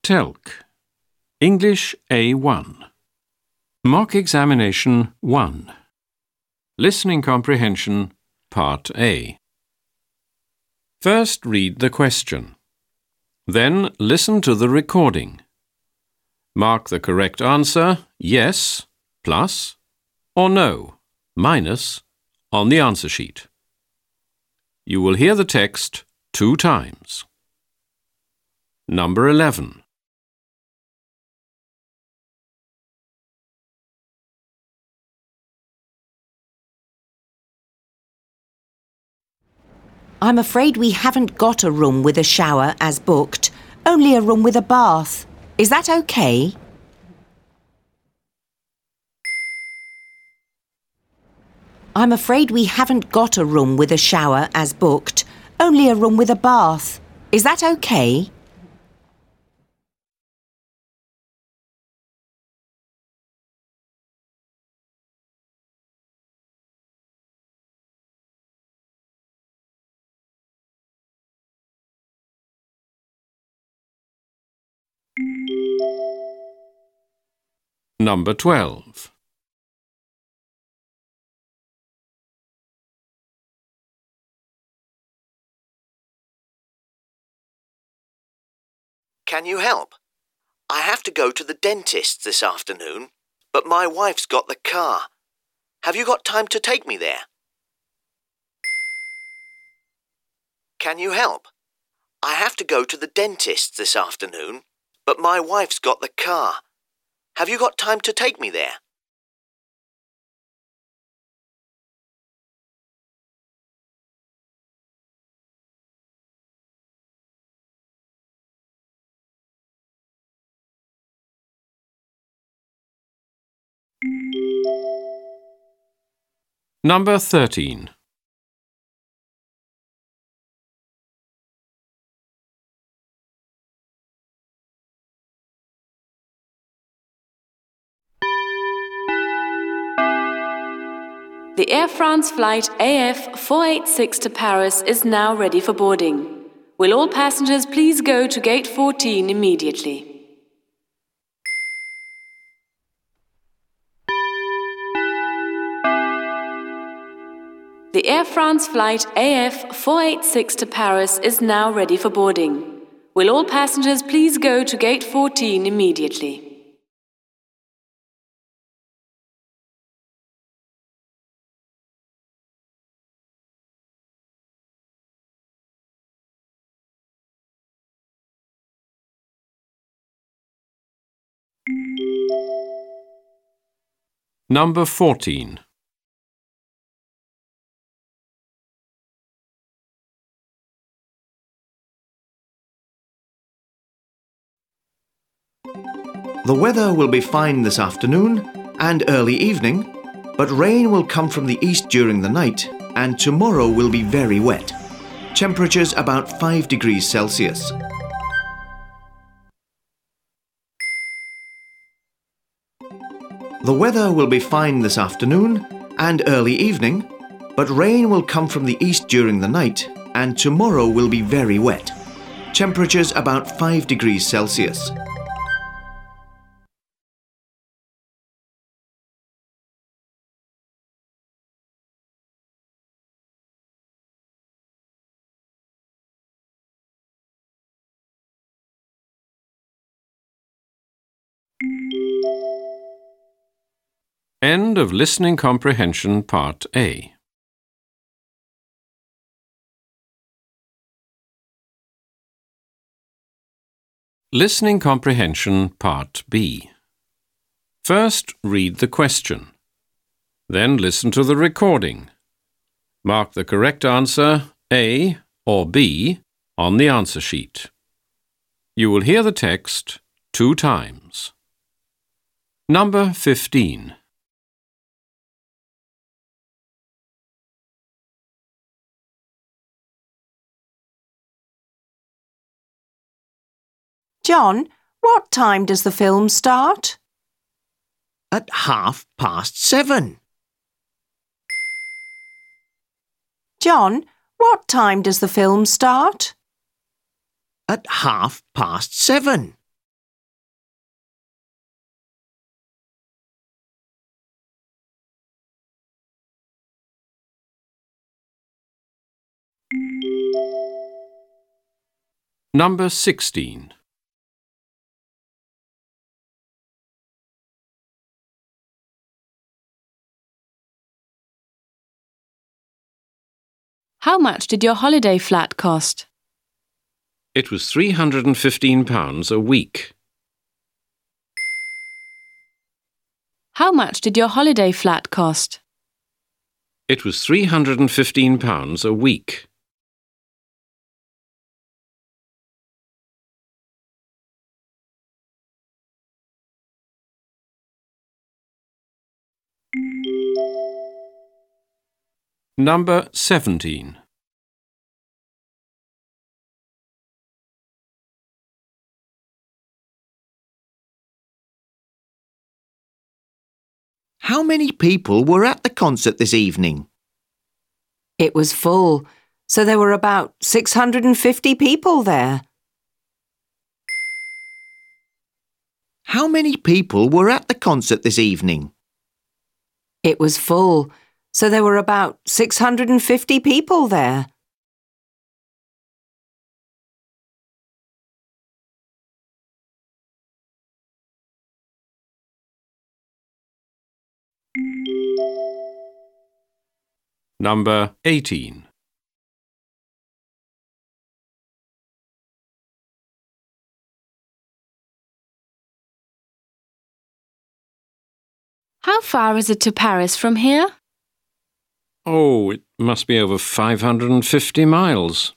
TELC English A1 Mock Examination 1 Listening Comprehension Part A. First read the question. Then listen to the recording. Mark the correct answer yes, plus, or no, minus, on the answer sheet. You will hear the text 2 times. Number 11. I'm afraid we haven't got a room with a shower as booked, only a room with a bath. Is that okay? I'm afraid we haven't got a room with a shower as booked, only a room with a bath. Is that okay? Number 12. Can you help? I have to go to the dentist this afternoon, but my wife's got the car. Have you got time to take me there? Can you help? I have to go to the dentist this afternoon, but my wife's got the car. Have you got time to take me there? Number 13. The Air France flight AF 486 to Paris is now ready for boarding. Will all passengers please go to gate 14 immediately? The Air France flight AF 486 to Paris is now ready for boarding. Will all passengers please go to gate 14 immediately? Number 14. The weather will be fine this afternoon and early evening, but rain will come from the east during the night, and tomorrow will be very wet. Temperatures about 5 degrees Celsius. The weather will be fine this afternoon and early evening, but rain will come from the east during the night, and tomorrow will be very wet. Temperatures about 5 degrees Celsius. End of Listening Comprehension Part A. Listening Comprehension Part B. First read the question. Then listen to the recording. Mark the correct answer A or B on the answer sheet. You will hear the text 2 times. Number 15. John, what time does the film start? At 7:30. John, what time does the film start? At 7:30. Number 16. How much did your holiday flat cost? It was £315 a week. How much did your holiday flat cost? It was £315 a week. Number 17. How many people were at the concert this evening? It was full, so there were about 650 people there. How many people were at the concert this evening? It was full, so there were about 650 people there. Number 18. How far is it to Paris from here? Oh, it must be over 550 miles.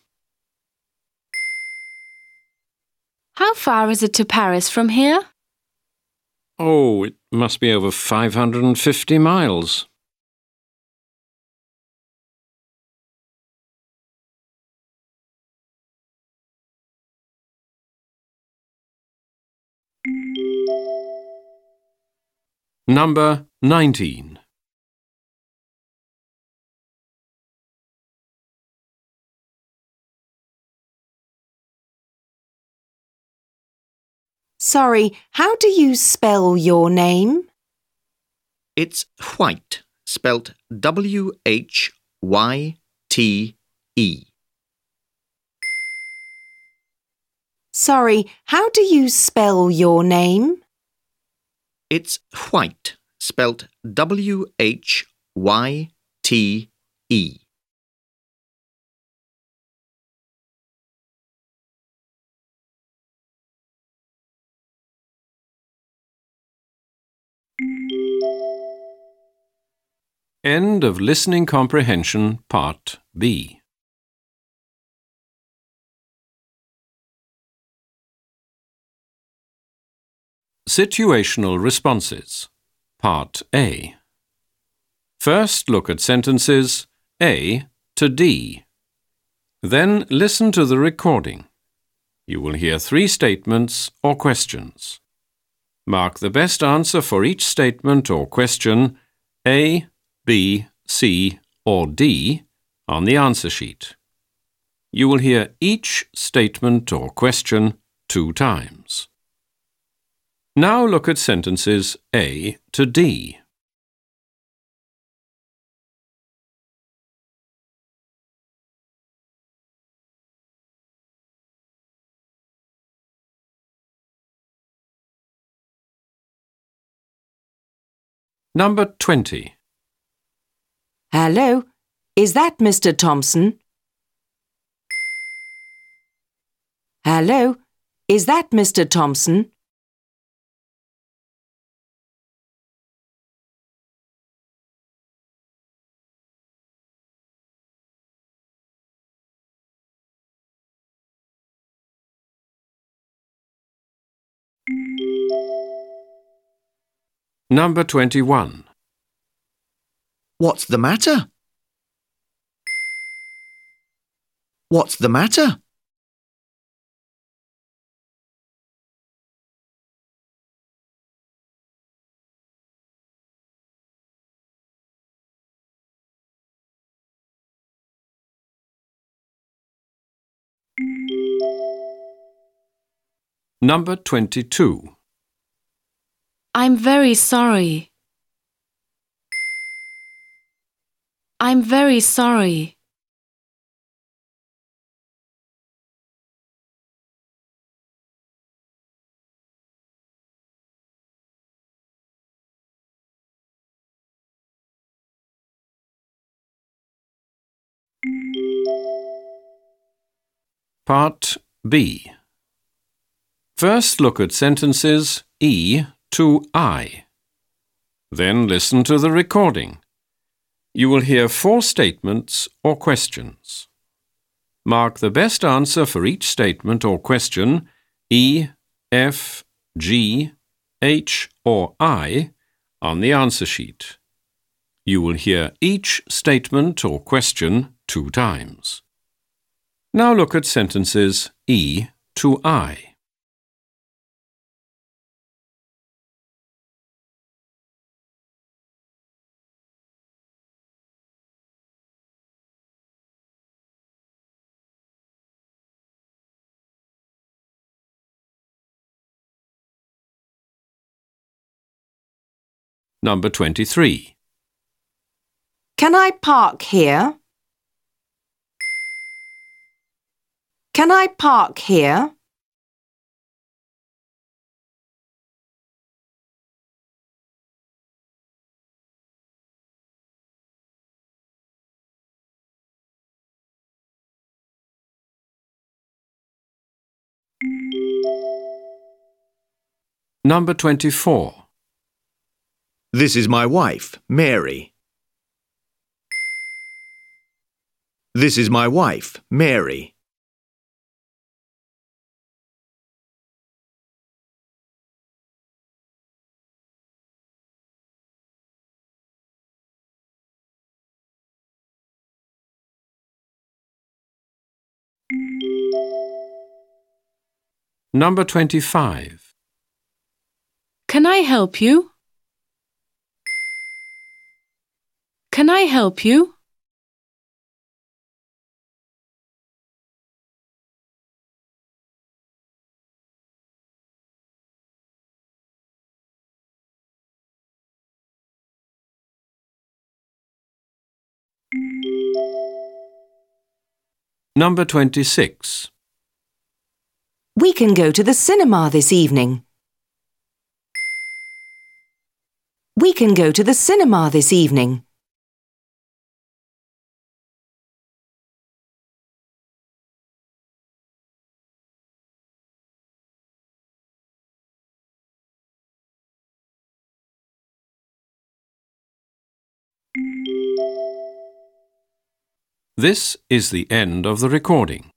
How far is it to Paris from here? Oh, it must be over 550 miles. Number 19. Sorry, how do you spell your name? It's White, spelt W-H-Y-T-E. Sorry, how do you spell your name? It's White, spelt W-H-Y-T-E. End of Listening Comprehension, Part B. Situational Responses, Part A. First look at sentences A to D. Then listen to the recording. You will hear 3 statements or questions. Mark the best answer for each statement or question, A, B, C, or D, on the answer sheet. You will hear each statement or question 2 times. Now look at sentences A to D. Number 20. Hello, is that Mr. Thompson? Hello, is that Mr. Thompson? Number 21. What's the matter? What's the matter? Number 22. I'm very sorry. I'm very sorry. Part B. First look at sentences E to I. Then listen to the recording. You will hear 4 statements or questions. Mark the best answer for each statement or question, E, F, G, H or I, on the answer sheet. You will hear each statement or question 2 times. Now look at sentences E to I. Number 23. Can I park here? Can I park here? Number 24. This is my wife, Mary. This is my wife, Mary. Number 25. Can I help you? Can I help you? Number 26. We can go to the cinema this evening. We can go to the cinema this evening. This is the end of the recording.